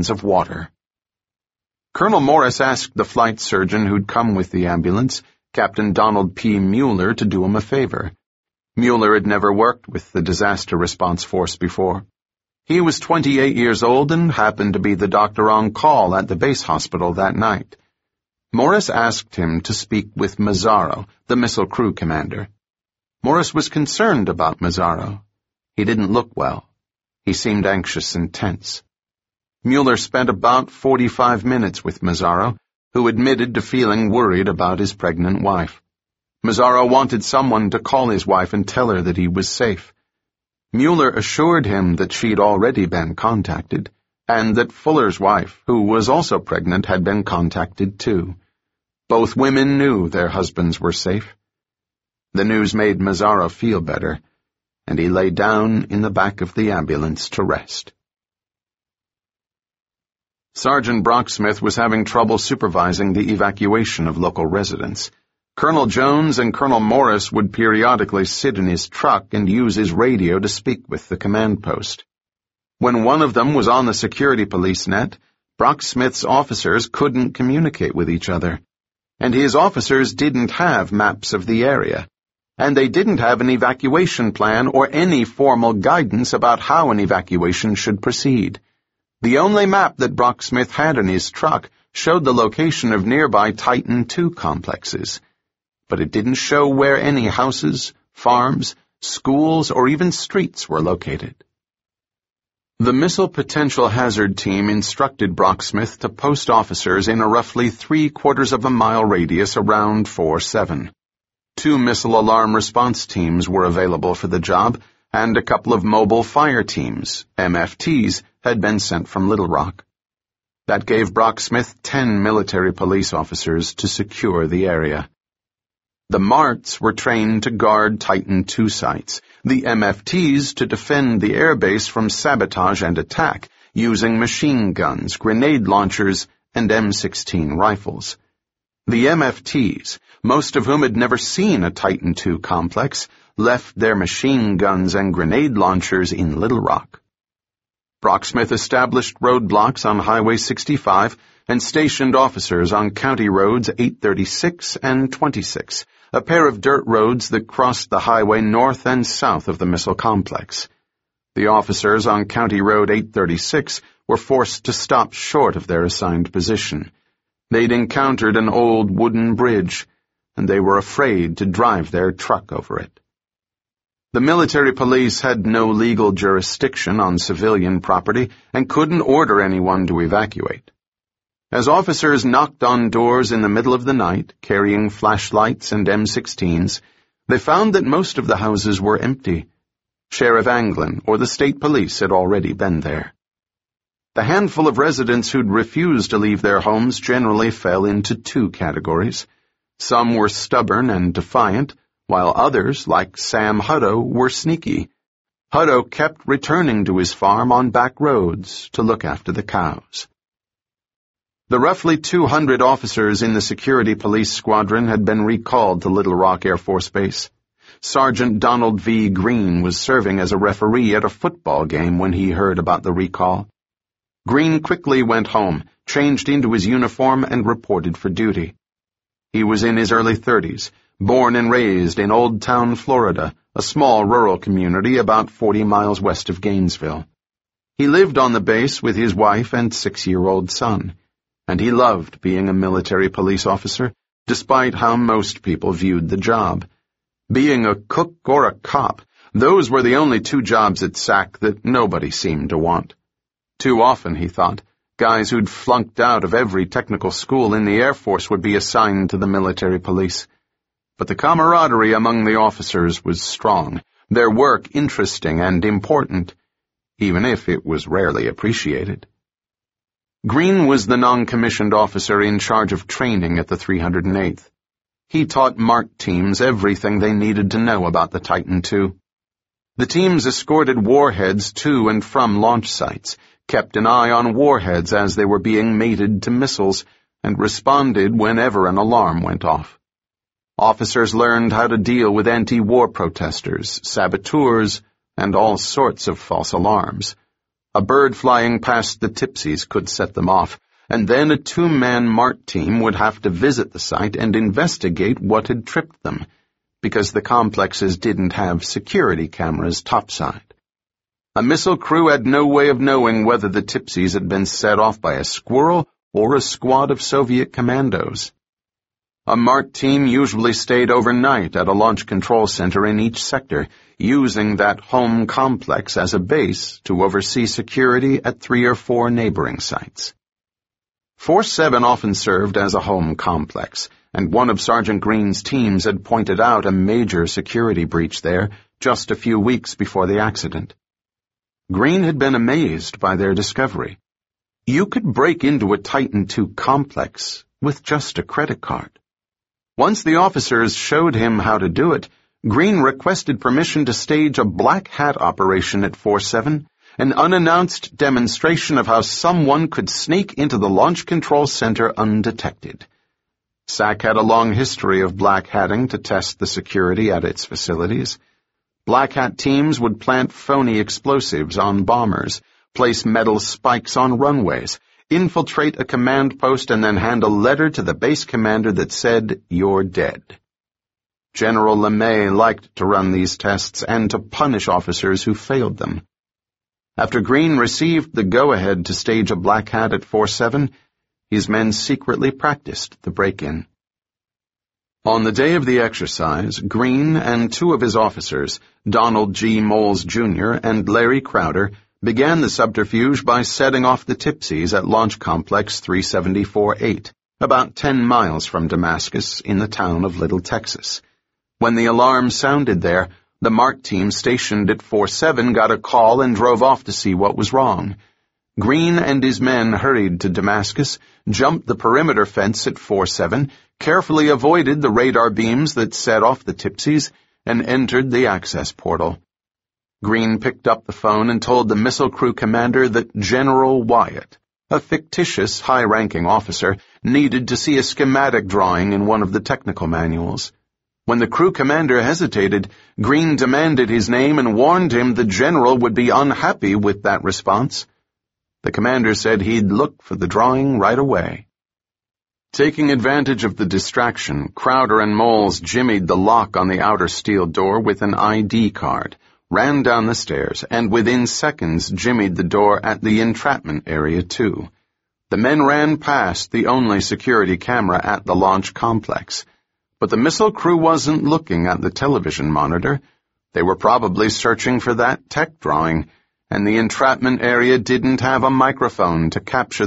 gallons of water. Colonel Morris asked the flight surgeon who'd come with the ambulance, Captain Donald P. Mueller, to do him a favor. Mueller had never worked with the disaster response force before. He was 28 years old and happened to be the doctor on call at the base hospital that night. Morris asked him to speak with Mazzaro, the missile crew commander. Morris was concerned about Mazzaro. He didn't look well. He seemed anxious and tense. Mueller spent about 45 minutes with Mazzaro, who admitted to feeling worried about his pregnant wife. Mazzaro wanted someone to call his wife and tell her that he was safe. Mueller assured him that she'd already been contacted, and that Fuller's wife, who was also pregnant, had been contacted too. Both women knew their husbands were safe. The news made Mazzaro feel better, and he lay down in the back of the ambulance to rest. Sergeant Brocksmith was having trouble supervising the evacuation of local residents. Colonel Jones and Colonel Morris would periodically sit in his truck and use his radio to speak with the command post. When one of them was on the security police net, Brocksmith's officers couldn't communicate with each other, and his officers didn't have maps of the area, and they didn't have an evacuation plan or any formal guidance about how an evacuation should proceed. The only map that Brocksmith had in his truck showed the location of nearby Titan II complexes, but it didn't show where any houses, farms, schools, or even streets were located. The Missile Potential Hazard Team instructed Brocksmith to post officers in a roughly 3/4 of a mile radius around 4-7. 2 missile alarm response teams were available for the job, and a couple of mobile fire teams, MFTs, had been sent from Little Rock. That gave Brocksmith 10 military police officers to secure the area. The MARTs were trained to guard Titan II sites, the MFTs to defend the airbase from sabotage and attack, using machine guns, grenade launchers, and M16 rifles. The MFTs, most of whom had never seen a Titan II complex, left their machine guns and grenade launchers in Little Rock. Brocksmith established roadblocks on Highway 65 and stationed officers on County Roads 836 and 26, a pair of dirt roads that crossed the highway north and south of the missile complex. The officers on County Road 836 were forced to stop short of their assigned position. They'd encountered an old wooden bridge, and they were afraid to drive their truck over it. The military police had no legal jurisdiction on civilian property and couldn't order anyone to evacuate. As officers knocked on doors in the middle of the night, carrying flashlights and M16s, they found that most of the houses were empty. Sheriff Anglin or the state police had already been there. The handful of residents who'd refused to leave their homes generally fell into 2 categories. Some were stubborn and defiant, while others, like Sam Hutto, were sneaky. Hutto kept returning to his farm on back roads to look after the cows. The roughly 200 officers in the security police squadron had been recalled to Little Rock Air Force Base. Sergeant Donald V. Green was serving as a referee at a football game when he heard about the recall. Green quickly went home, changed into his uniform, and reported for duty. He was in his early 30s, born and raised in Old Town, Florida, a small rural community about 40 miles west of Gainesville. He lived on the base with his wife and 6-year-old son, and he loved being a military police officer, despite how most people viewed the job. Being a cook or a cop, those were the only 2 jobs at SAC that nobody seemed to want. Too often, he thought, guys who'd flunked out of every technical school in the Air Force would be assigned to the military police. But the camaraderie among the officers was strong, their work interesting and important, even if it was rarely appreciated. Green was the non-commissioned officer in charge of training at the 308th. He taught MART teams everything they needed to know about the Titan II. The teams escorted warheads to and from launch sites, kept an eye on warheads as they were being mated to missiles, and responded whenever an alarm went off. Officers learned how to deal with anti-war protesters, saboteurs, and all sorts of false alarms. A bird flying past the Tipsies could set them off, and then a two-man MART team would have to visit the site and investigate what had tripped them, because the complexes didn't have security cameras topside. A missile crew had no way of knowing whether the Tipsies had been set off by a squirrel or a squad of Soviet commandos. A MART team usually stayed overnight at a launch control center in each sector, using that home complex as a base to oversee security at 3 or 4 neighboring sites. Force 7 often served as a home complex, and one of Sergeant Green's teams had pointed out a major security breach there just a few weeks before the accident. Green had been amazed by their discovery. You could break into a Titan II complex with just a credit card. Once the officers showed him how to do it, Green requested permission to stage a black hat operation at Force 7, an unannounced demonstration of how someone could sneak into the launch control center undetected. SAC had a long history of black hatting to test the security at its facilities. Black hat teams would plant phony explosives on bombers, place metal spikes on runways, infiltrate a command post, and then hand a letter to the base commander that said, "You're dead." General LeMay liked to run these tests and to punish officers who failed them. After Green received the go-ahead to stage a black hat at Force 7, his men secretly practiced the break-in. On the day of the exercise, Green and 2 of his officers, Donald G. Moles, Jr. and Larry Crowder, began the subterfuge by setting off the Tipsies at Launch Complex 374-8, about 10 miles from Damascus in the town of Little, Texas. When the alarm sounded there, the MART team stationed at Force 7 got a call and drove off to see what was wrong. Green and his men hurried to Damascus, jumped the perimeter fence at Force 7, carefully avoided the radar beams that set off the Tipsies, and entered the access portal. Green picked up the phone and told the missile crew commander that General Wyatt, a fictitious high-ranking officer, needed to see a schematic drawing in one of the technical manuals. When the crew commander hesitated, Green demanded his name and warned him the general would be unhappy with that response. The commander said he'd look for the drawing right away. Taking advantage of the distraction, Crowder and Moles jimmied the lock on the outer steel door with an ID card, ran down the stairs, and within seconds jimmied the door at the entrapment area too. The men ran past the only security camera at the launch complex. But the missile crew wasn't looking at the television monitor. They were probably searching for that tech drawing, and the entrapment area didn't have a microphone to capture